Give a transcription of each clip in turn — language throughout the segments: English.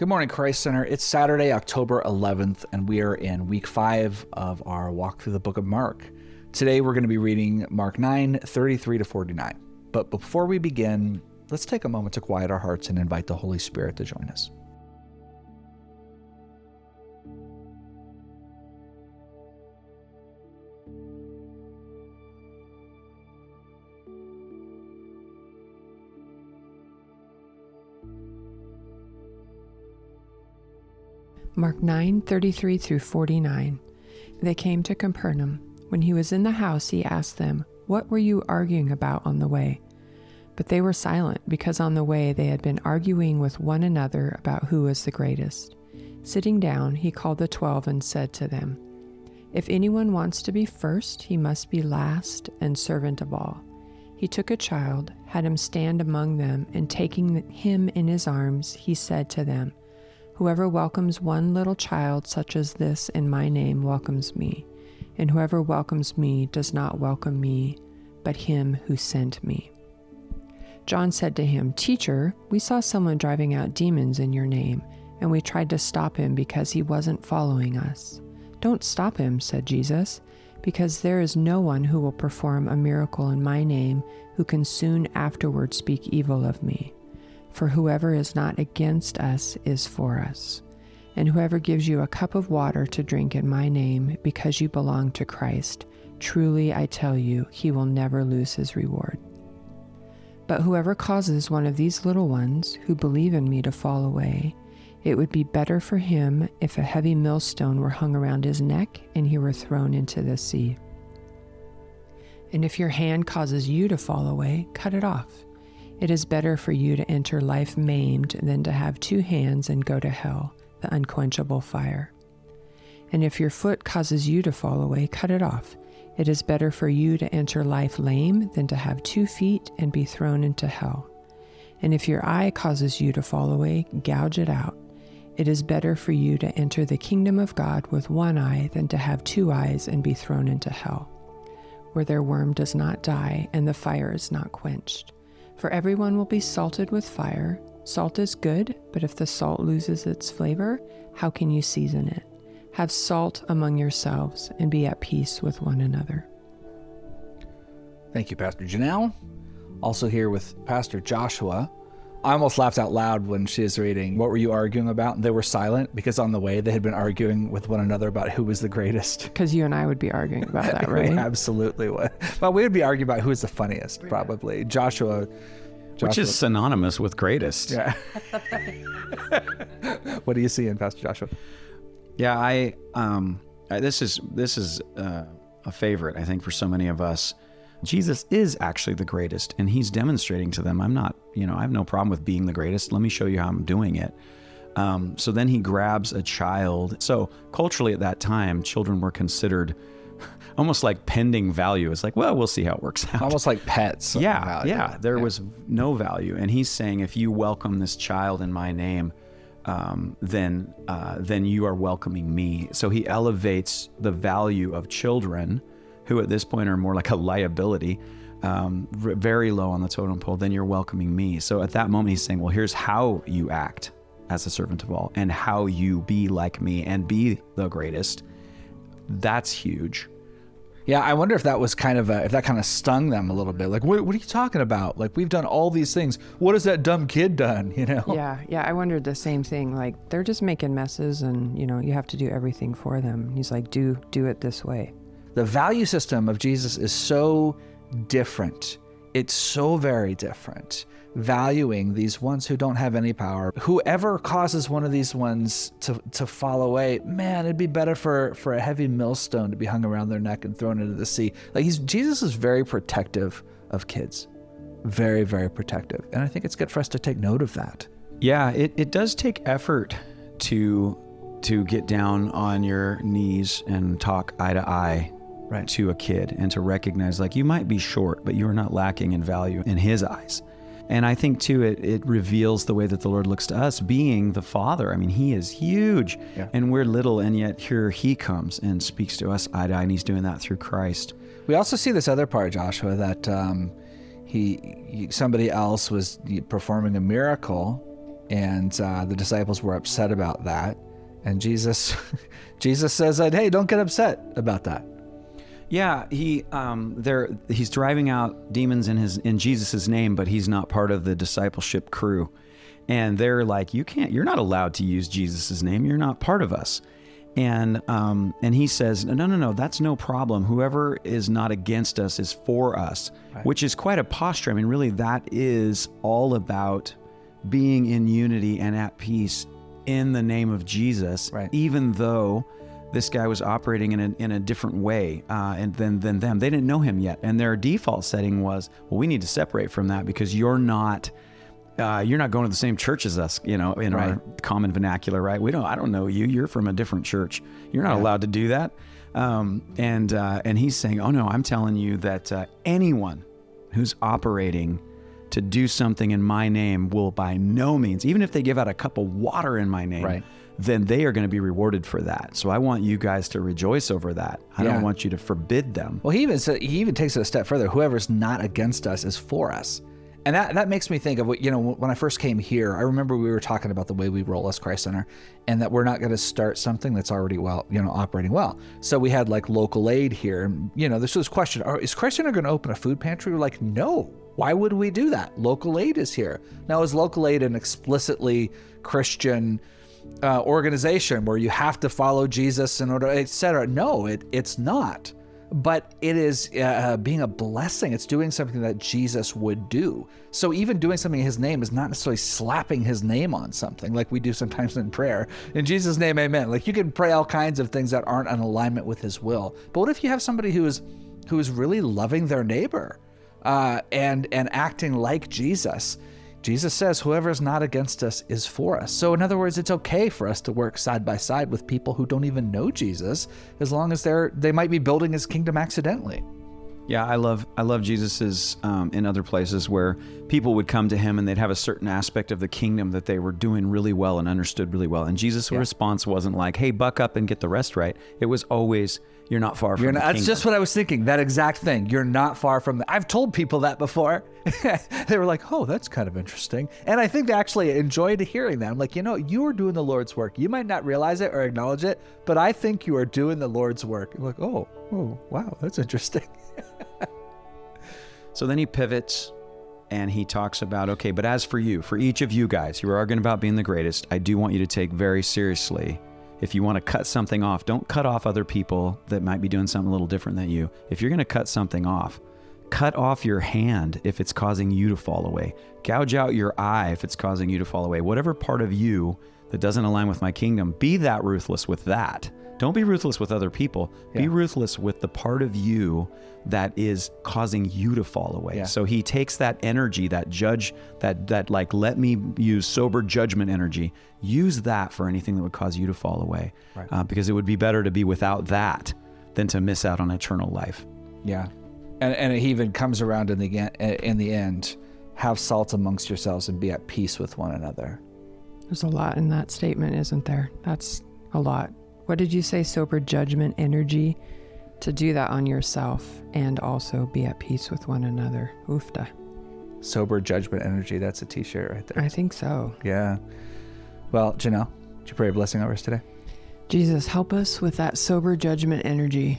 Good morning, Christ Center. It's Saturday, October 11th, and we are in week 5 of our walk through the book of Mark. Today, we're going to be reading Mark 9, 33 to 49. But before we begin, let's take a moment to quiet our hearts and invite the Holy Spirit to join us. Mark 9:33 through 49. They came to Capernaum. When he was in the house, he asked them, "What were you arguing about on the way?" But they were silent, because on the way they had been arguing with one another about who was the greatest. Sitting down, he called the 12 and said to them, "If anyone wants to be first, he must be last and servant of all." He took a child, had him stand among them, and taking him in his arms, he said to them, "Whoever welcomes one little child such as this in my name welcomes me, and whoever welcomes me does not welcome me, but him who sent me." John said to him, "Teacher, we saw someone driving out demons in your name, and we tried to stop him because he wasn't following us." "Don't stop him," said Jesus, "because there is no one who will perform a miracle in my name who can soon afterward speak evil of me. For whoever is not against us is for us. And whoever gives you a cup of water to drink in my name because you belong to Christ, truly I tell you, he will never lose his reward. But whoever causes one of these little ones who believe in me to fall away, it would be better for him if a heavy millstone were hung around his neck and he were thrown into the sea. And if your hand causes you to fall away, cut it off. It is better for you to enter life maimed than to have 2 hands and go to hell, the unquenchable fire. And if your foot causes you to fall away, cut it off. It is better for you to enter life lame than to have 2 feet and be thrown into hell. And if your eye causes you to fall away, gouge it out. It is better for you to enter the kingdom of God with 1 eye than to have 2 eyes and be thrown into hell, where their worm does not die and the fire is not quenched. For everyone will be salted with fire. Salt is good, but if the salt loses its flavor, how can you season it? Have salt among yourselves and be at peace with one another." Thank you, Pastor Janelle. Also here with Pastor Joshua. I almost laughed out loud when she was reading, "What were you arguing about?" And they were silent because on the way they had been arguing with one another about who was the greatest. Because you and I would be arguing about that, right? We absolutely would. Well, we would be arguing about who is the funniest, probably. Joshua. Which is synonymous with greatest. Yeah. What do you see in Pastor Joshua? Yeah, this is a favorite, I think, for so many of us. Jesus is actually the greatest, and he's demonstrating to them, I have no problem with being the greatest. Let me show you how I'm doing it. So then he grabs a child. So culturally at that time, children were considered almost like pending value. It's like, well, we'll see how it works out. Almost like pets. There was no value. And he's saying, if you welcome this child in my name, then you are welcoming me. So he elevates the value of children, who at this point are more like a liability, very low on the totem pole. Then you're welcoming me. So at that moment, he's saying, well, here's how you act as a servant of all, and how you be like me and be the greatest. That's huge. Yeah, I wonder if that was if that kind of stung them a little bit. Like, what are you talking about? Like, we've done all these things. What has that dumb kid done? Yeah. I wondered the same thing. Like, they're just making messes, and you have to do everything for them. He's like, do it this way. The value system of Jesus is so different. It's so very different. Valuing these ones who don't have any power. Whoever causes one of these ones to fall away, man, it'd be better for a heavy millstone to be hung around their neck and thrown into the sea. Like, Jesus is very protective of kids. Very, very protective. And I think it's good for us to take note of that. Yeah, it does take effort to get down on your knees and talk eye to eye to a kid, and to recognize, like, you might be short, but you are not lacking in value in his eyes. And I think, too, it reveals the way that the Lord looks to us, being the Father. I mean, he is huge, and we're little, and yet here he comes and speaks to us eye to eye, and he's doing that through Christ. We also see this other part, Joshua, that somebody else was performing a miracle And the disciples were upset about that. And Jesus says that, hey, don't get upset about that. Yeah, he's driving out demons in Jesus' name, but he's not part of the discipleship crew. And they're like, you're not allowed to use Jesus' name. You're not part of us. And he says, no, that's no problem. Whoever is not against us is for us, right. Which is quite a posture. I mean, really, that is all about being in unity and at peace in the name of Jesus, right. Even though this guy was operating in a different way than them. They didn't know him yet. And their default setting was, well, we need to separate from that because you're not going to the same church as us, in right. Our common vernacular, right? I don't know you. You're from a different church. You're not allowed to do that. And he's saying, oh no, I'm telling you that anyone who's operating to do something in my name will by no means, even if they give out a cup of water in my name, right. Then they are going to be rewarded for that. So I want you guys to rejoice over that. I don't want you to forbid them. Well, he even takes it a step further. Whoever's not against us is for us. And that makes me think of what, when I first came here, I remember we were talking about the way we roll as Christ Center and that we're not going to start something that's already operating well. So we had like local aid here. This was a question, is Christ Center going to open a food pantry? We're like, no, why would we do that? Local aid is here. Now, is local aid an explicitly Christian organization where you have to follow Jesus in order, et cetera? No, it's not. But it is being a blessing. It's doing something that Jesus would do. So even doing something in his name is not necessarily slapping his name on something like we do sometimes in prayer. In Jesus' name, amen. Like you can pray all kinds of things that aren't in alignment with his will. But what if you have somebody who is really loving their neighbor and acting like Jesus? Jesus says, whoever is not against us is for us. So in other words, it's okay for us to work side by side with people who don't even know Jesus, as long as they might be building his kingdom accidentally. Yeah, I love Jesus's in other places where people would come to him and they'd have a certain aspect of the kingdom that they were doing really well and understood really well. And Jesus' response wasn't like, hey, buck up and get the rest right. It was always, you're not far from the kingdom. That's just what I was thinking, that exact thing. You're not far from I've told people that before. They were like, oh, that's kind of interesting. And I think they actually enjoyed hearing that. I'm like, you are doing the Lord's work. You might not realize it or acknowledge it, but I think you are doing the Lord's work. I'm like, oh, wow, that's interesting. So then he pivots and he talks about, okay, but as for you, for each of you guys, you are arguing about being the greatest, I do want you to take very seriously. If you want to cut something off, don't cut off other people that might be doing something a little different than you. If you're going to cut something off, cut off your hand if it's causing you to fall away. Gouge out your eye if it's causing you to fall away. Whatever part of you that doesn't align with my kingdom, be that ruthless with that. Don't be ruthless with other people. Yeah. Be ruthless with the part of you that is causing you to fall away. Yeah. So he takes that energy, that judge, that like, let me use sober judgment energy, use that for anything that would cause you to fall away. Right. Because it would be better to be without that than to miss out on eternal life. Yeah. And he even comes around in the end, have salt amongst yourselves and be at peace with one another. There's a lot in that statement, isn't there? That's a lot. What did you say? Sober judgment energy, to do that on yourself and also be at peace with one another. Oofta. Sober judgment energy. That's a t-shirt right there. I think so. Yeah. Well, Janelle, would you pray a blessing over us today? Jesus, help us with that sober judgment energy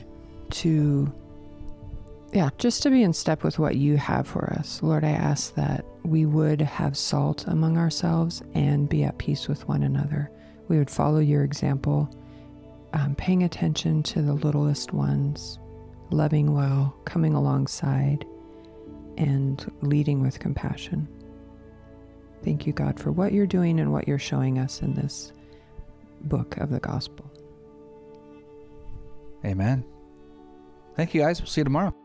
just to be in step with what you have for us. Lord, I ask that we would have salt among ourselves and be at peace with one another. We would follow your example, paying attention to the littlest ones, loving well, coming alongside, and leading with compassion. Thank you, God, for what you're doing and what you're showing us in this book of the gospel. Amen. Thank you, guys. We'll see you tomorrow.